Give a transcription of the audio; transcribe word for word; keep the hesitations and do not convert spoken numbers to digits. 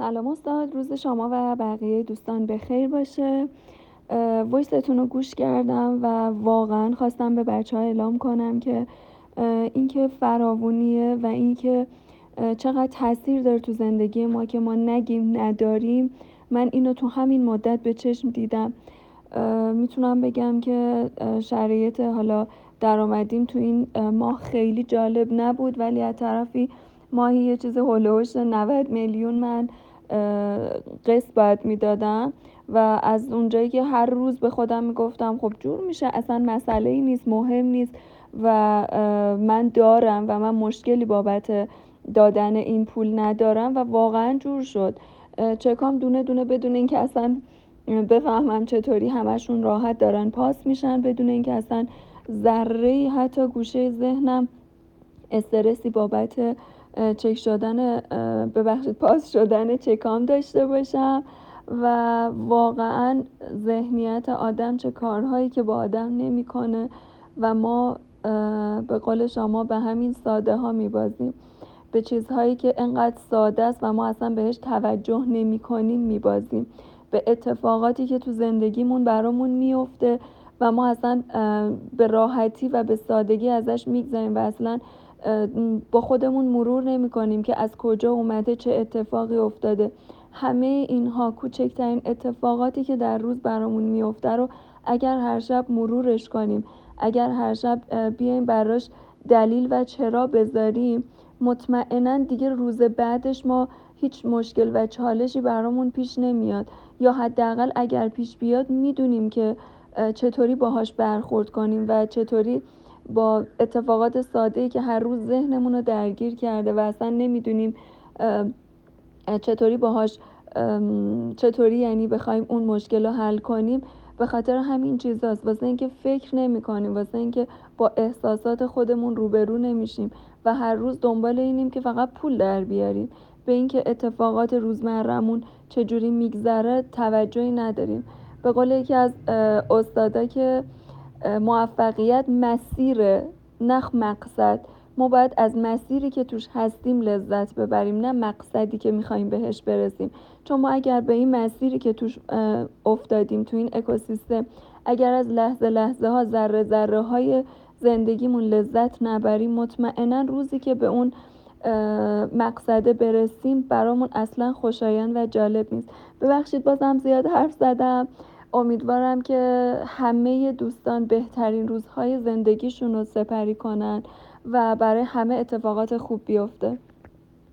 سلام استاد، روز شما و بقیه دوستان بخیر باشه. اه، وایستون رو گوش کردم و واقعا خواستم به بچه ها اعلام کنم که اه، اینکه فراوونیه و اینکه اه، چقدر تاثیر داره تو زندگی ما که ما نگیم نداریم. من اینو تو همین مدت به چشم دیدم. اه، میتونم بگم که اه، شرایط حالا درآمدیم تو این اه، ماه خیلی جالب نبود، ولی از طرفی ماهی یه چیز هلوش نود میلیون من اه، قسط باید میدادم و از اونجایی که هر روز به خودم میگفتم خب جور میشه، اصلا مسئله ای نیست، مهم نیست و اه، من دارم و من مشکلی بابت دادن این پول ندارم و واقعا جور شد. اه، چکام دونه دونه بدون اینکه اصلا بفهمم چطوری همشون راحت دارن پاس میشن، بدون اینکه اصلا ذره حتی گوشه ذهنم استرسی بابت اه، چک شدن اه، ببخشید پاس شدن چکام داشته باشم. و واقعا ذهنیت آدم چه کارهایی که با آدم نمیکنه و ما اه، به قول شما به همین ساده ها میبازیم، به چیزهایی که انقدر ساده است و ما اصلا بهش توجه نمی کنیم میبازیم، به اتفاقاتی که تو زندگیمون برامون میفته و ما اصلا به راحتی و به سادگی ازش میگذریم و اصلا با خودمون مرور نمی کنیم که از کجا اومده، چه اتفاقی افتاده. همه اینها کوچکترین اتفاقاتی که در روز برامون میفته رو اگر هر شب مرورش کنیم، اگر هر شب بیایم براش دلیل و چرا بذاریم، مطمئنا دیگه روز بعدش ما هیچ مشکل و چالشی برامون پیش نمیاد، یا حداقل اگر پیش بیاد میدونیم که چطوری باهاش برخورد کنیم و چطوری با اتفاقات ساده‌ای که هر روز ذهنمون رو درگیر کرده و اصلا نمیدونیم چطوری باهاش چطوری یعنی بخوایم اون مشکل رو حل کنیم. به خاطر همین چیزاست، واسه اینکه فکر نمی کنیم، واسه اینکه با احساسات خودمون روبرو نمیشیم و هر روز دنبال اینیم که فقط پول در بیاریم، به اینکه اتفاقات روزمرمون چجوری میگذره توجهی نداریم. به قول یکی از استادا که موفقیت مسیر نه مقصد، ما باید از مسیری که توش هستیم لذت ببریم، نه مقصدی که میخوایم بهش برسیم. چون ما اگر به این مسیری که توش افتادیم، تو این اکوسیستم، اگر از لحظه لحظه ها ذره ذره های زندگیمون لذت نبریم، مطمئنا روزی که به اون مقصد برسیم برامون اصلا خوشایند و جالب نیست. ببخشید بازم زیاد حرف زدم. امیدوارم که همه دوستان بهترین روزهای زندگیشون رو سپری کنن و برای همه اتفاقات خوب بیفته.